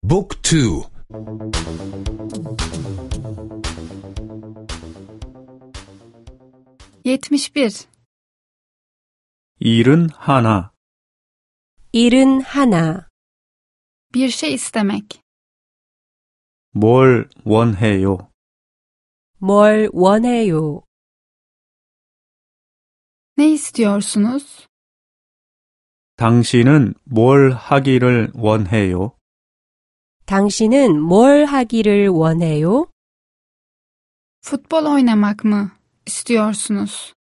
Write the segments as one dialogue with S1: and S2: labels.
S1: Book 2.
S2: 71.
S3: 일은 하나,
S4: 일은 하나,
S2: Bir şey istemek.
S3: 뭘 원해요?
S4: 뭘 원해요?
S2: Ne istiyorsunuz?
S3: 당신은 뭘 하기를 원해요?
S4: 당신은 뭘 하기를 원해요?
S2: Futbol oynamak mı istiyorsunuz?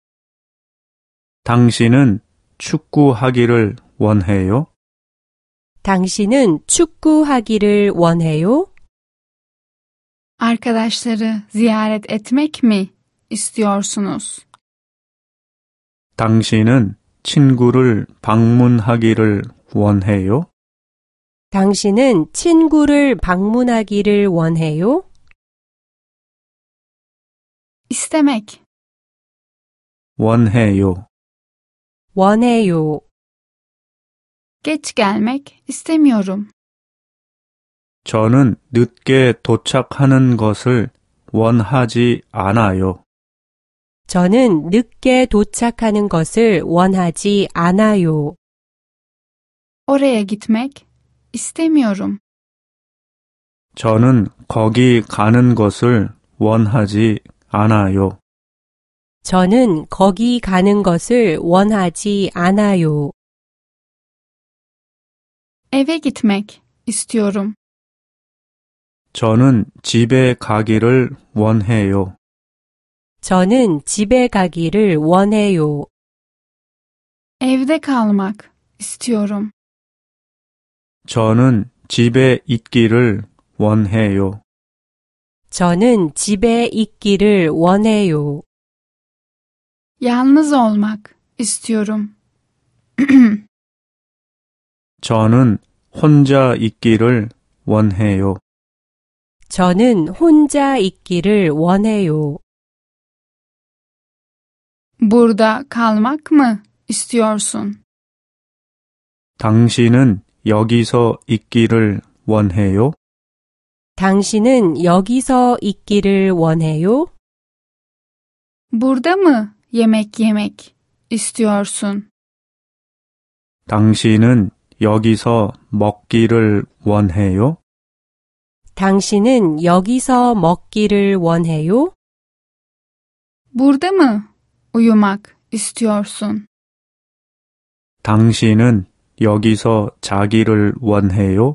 S3: 당신은 축구하기를 원해요?
S4: 당신은 축구하기를 원해요?
S2: Arkadaşları ziyaret etmek mi istiyorsunuz?
S3: 당신은 친구를 방문하기를 원해요?
S4: 당신은 친구를 방문하기를 원해요?
S2: İstemek.
S3: 원해요.
S4: 원해요.
S2: Geç gelmek istemiyorum.
S3: 저는 늦게 도착하는 것을 원하지 않아요.
S4: 저는 늦게 도착하는 것을 원하지 않아요.
S2: Oraya gitmek istemiyorum.
S3: 저는 거기 가는 것을 원하지 않아요.
S4: 저는 거기 가는 것을 원하지 않아요.
S2: Eve gitmek istiyorum.
S3: 저는 집에 가기를 원해요.
S4: 저는 집에 가기를 원해요.
S2: Evde kalmak istiyorum.
S3: 저는 집에 있기를 원해요.
S4: 저는 집에 있기를 원해요.
S2: Yalnız olmak istiyorum.
S3: 저는 혼자 있기를 원해요.
S4: 저는 혼자 있기를 원해요.
S2: Burada kalmak mı istiyorsun?
S3: 당신은 여기서 있기를 원해요?
S4: 당신은 여기서 있기를 원해요?
S2: Burada mı yemek yemek istiyorsun?
S3: 당신은 여기서 먹기를 원해요?
S4: 당신은 여기서 먹기를 원해요?
S2: Burada mı uyumak istiyorsun?
S3: 당신은 여기서 자기를 원해요?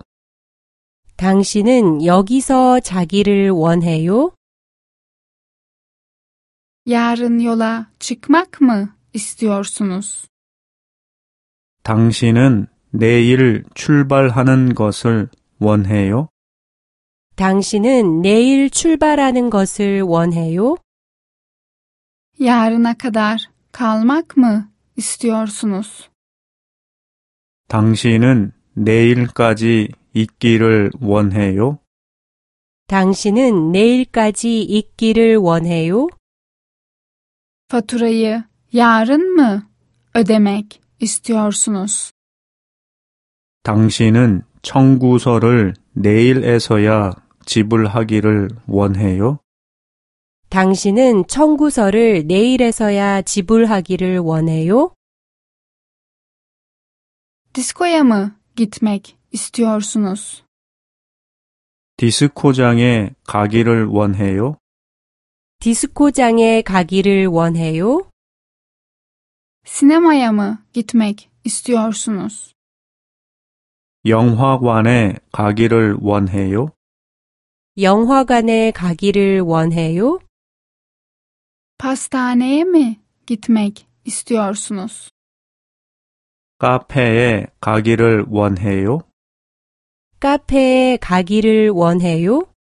S4: 당신은 여기서 자기를 원해요?
S2: Yarın yola çıkmak mı istiyorsunuz?
S3: 당신은 내일 출발하는 것을 원해요?
S4: 당신은 내일 출발하는 것을 원해요?
S2: Yarına kadar kalmak mı istiyorsunuz?
S3: 당신은 내일까지 있기를 원해요?
S4: 당신은 내일까지 있기를 원해요?
S2: Faturayı yarın mı ödemek istiyorsunuz?
S3: 당신은 청구서를 내일에서야 지불하기를 원해요?
S4: 당신은 청구서를 내일에서야 지불하기를 원해요?
S2: Diskoya mı gitmek istiyorsunuz?
S3: 디스코장에 가기를 원해요?
S4: 디스코장에 가기를 원해요?
S2: Sinemaya mı gitmek istiyorsunuz?
S3: 영화관에 가기를 원해요?
S4: 영화관에 가기를 원해요?
S2: Pastaneye mi gitmek istiyorsunuz?
S3: 카페에 가기를 원해요?
S4: 카페에 가기를 원해요?